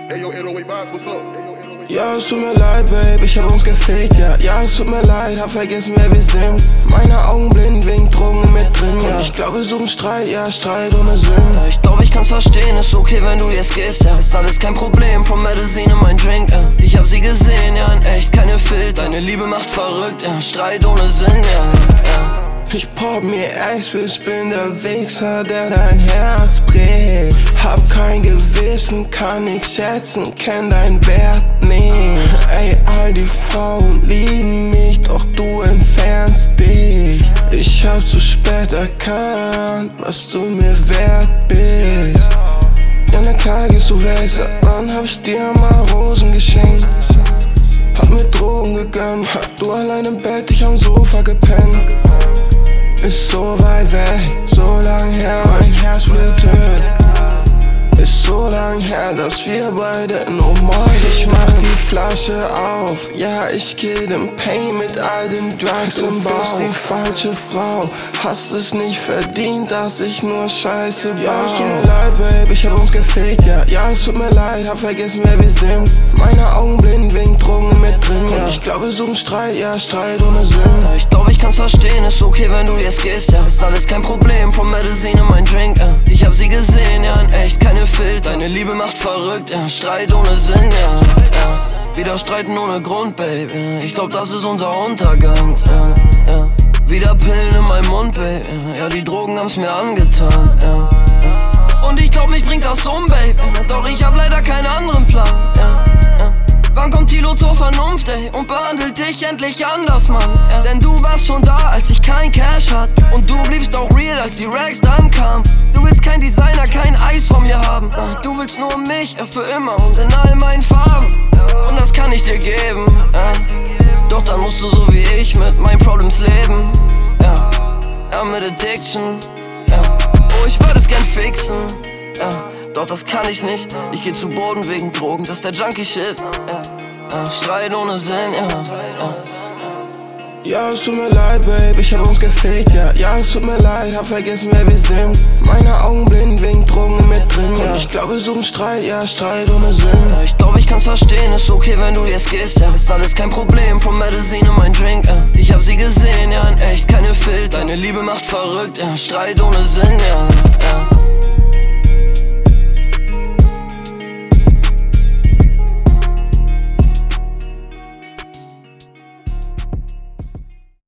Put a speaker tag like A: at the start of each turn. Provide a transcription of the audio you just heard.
A: Ayo, 808 Vibes, what's up?
B: Ja, es tut mir leid, Babe, ich hab uns gefaked, ja. Ja, es tut mir leid, hab vergessen, wer wir sind. Meine Augen blind wegen Drogen in mir drin, ja. Und ich glaub, wir suchen Streit, ja, Streit ohne Sinn.
C: Ich glaub, ich kann's verstehen, ist okay, wenn du jetzt gehst, ja. Ist alles kein Problem, Promethazine in mein Drink, ja. Ich hab sie gesehen, ja, in echt, keine Filter. Deine Liebe macht verrückt, ja, Streit ohne Sinn, ja.
B: Ich pop mir Ex-Bitch, bin der Wichser, der dein Herz bricht. Hab kein Gewissen, kann nicht schätzen, kenn dein Wert nicht. Ey, all die Frauen lieben mich, doch du entfernst dich. Ich hab zu spät erkannt, was du mir wert bist. Ja, na klar gehst du weg, seit wann hab ich dir mal Rosen geschenkt? Hab mir Drogen gegönnt, du allein im Bett, ich am Sofa gepennt. Ist so weit weg, so lang her, mein Herz blutet. Ist so lang her, dass wir beide nur morgen. Ich mach die Flasche auf, ja, ich kill den Pain mit all den Drugs im Bauch. Du bist die falsche Frau, hast es nicht verdient, dass ich nur Scheiße baue. Ja, es tut mir leid, Babe, ich hab uns gefaked, ja. Ja, es tut mir leid, hab vergessen, wer wir sind. Meine Augen blind wegen Drogen in mir drin, ja. Und ich glaub, wir suchen Streit, ja, Streit ohne Sinn.
C: Ich glaub, ich kann's verstehen, ist okay, wenn du jetzt gehst, ja. Ist alles kein Problem, Promethazine in mein Drink, ja. Ich hab sie gesehen, ja, in echt, keine Filter. Deine Liebe macht verrückt, ja, Streit ohne Sinn, ja. Wieder streiten ohne Grund, Babe, ja. Ich glaub, das ist unser Untergang, ja. Wieder Pillen in meinem Mund, Babe, ja. Die Drogen haben's mir angetan, ja. Und ich glaub, mich bringt das um, Babe, ja. Doch ich hab leider keinen anderen Plan, ja. Wann kommt Tilo zur Vernunft, ey, und behandelt dich endlich anders, Mann, ja. Denn du warst schon da, als ich kein Cash hat. Und du bliebst auch real, als die Racks dann kamen. Du willst kein Designer, kein Eis von mir haben. Du willst nur mich, ja, für immer und in all meinen Farben. Und das kann ich dir geben, ja. Doch dann musst du so wie ich mit meinen Problems leben, ja. Ja, mit Addiction, ja. Oh, ich würde es gern fixen, ja. Doch das kann ich nicht, ich geh zu Boden wegen Drogen, das ist der Junkie-Shit, ja. Streit ohne Sinn, ja.
B: Ja, es tut mir leid, Babe, ich hab uns gefaked, ja. Ja, es tut mir leid, hab vergessen, wer wir sind. Meine Augen blind wegen Drogen in mir drin, ja. Und ich glaub, wir suchen Streit, ja, Streit ohne Sinn.
C: Ich glaub, ich kann's verstehen, ist okay, wenn du jetzt gehst, ja. Ist alles kein Problem, Promethazine in mein Drink, ja. Ich hab sie gesehen, ja, in echt, keine Filter. Deine Liebe macht verrückt, ja, Streit ohne Sinn, ja.